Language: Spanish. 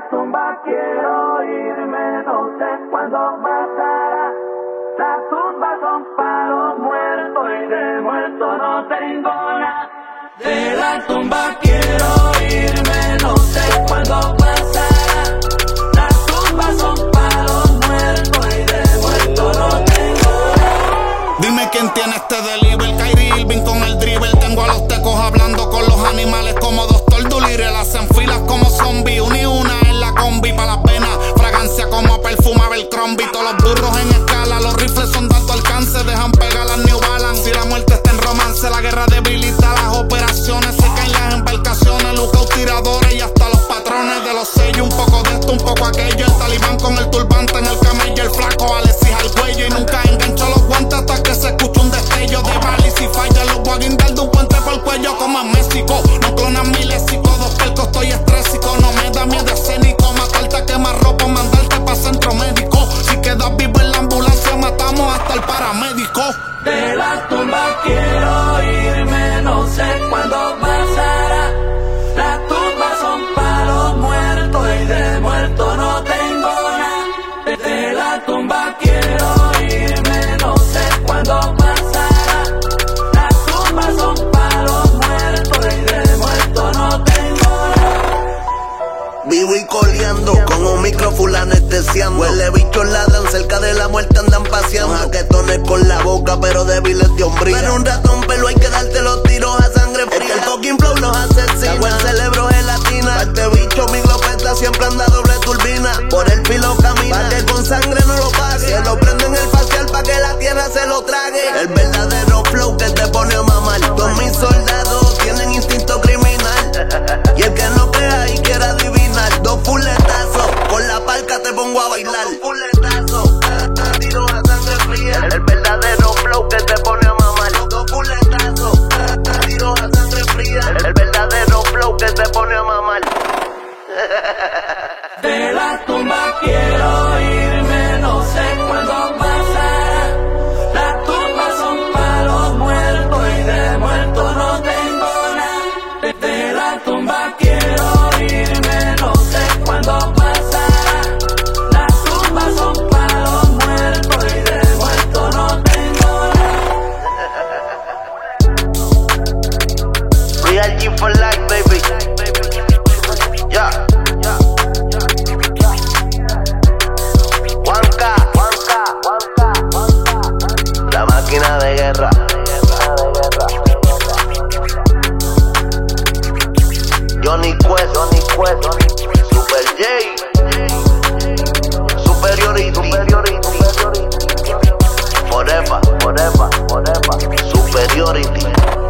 tumba quiero irme, no sé cuándo pasará. Las tumbas son para los muertos y de muerto no tengo nada. De la tumba quiero irme, no sé cuándo pasará. Las tumbas son para los muertos y de muerto no tengo nada. Dime quién tiene este delivery, Kyrie Irving con el dribble. Tengo a los tecos hablando con los animales como Dr. Dolittle. Hacen filas como zombies, una en la combi pa' las venas. Fragancia como perfuma Abercrombie. Todos los burros en escala, los rifles son de alto alcance. Dejan pegar las New Balance. Si la muerte está en romance, la guerra debilita las operaciones. Se caen las embarcaciones, lookout tiradores y hasta los patrones de los sellos. Un poco de esto, un poco aquello. El talibán con el turbante en el camello. El flaco Alexis al cuello y nunca engancho los guantes hasta que se escucha un destello de bala. Y si falla los voy a guindar de un puente por el cuello como en México. No clonan mi léxico, dos percos, estoy estrésico. No me da miedo escénico, matarte a quemar ropa, mandarte pa' centro médico. Si quedas vivo en la ambulancia, matamos hasta el paramédico. De la tumba quiero irme, no sé cuándo pasará. Las tumbas son para los muertos y de muerto no tengo nada. De la tumba quiero irme, no sé cuándo pasará. Las tumbas son para los muertos y de muerto no tengo nada. Vivo y coleando, con un micro full anestesiando. Huele bichos ladran, cerca de la muerte andan paseando. Jaquetones con la boca, pero débiles de hombría. Pero un ratón pelo hay que darte los tiros a sangre fría. Porque el fucking flow los asesina. Hago el cerebro gelatina. Este bicho mi glopeta siempre anda doble turbina. Por el filo camina, pa' que con sangre no lo pague. Se lo prende en el facial pa' que la tierra se lo trague. El verdadero flow que te pone a mamar. Todos mis soldados tienen instinto criminal. Y el que no crea y quiera adivinar, dos fuletazos, con la palca te pongo a bailar. Dos fuletazos, tiro a sangre fría. El verdadero flow que te pone a mamar. Dos fuletazos, tiro a sangre fría. El verdadero flow que te pone a mamar. De la tumba quiero irme, no sé cuándo pasará. Las tumbas son para los muertos y de muerto no tengo nada. De la tumba quiero irme, no sé cuándo pasará. Las tumbas son para los muertos y de muerto no tengo nada. Real G for life, baby. Yeah. La máquina de guerra. Johnny Quest, Super J, Superiority, Forever, Superiority.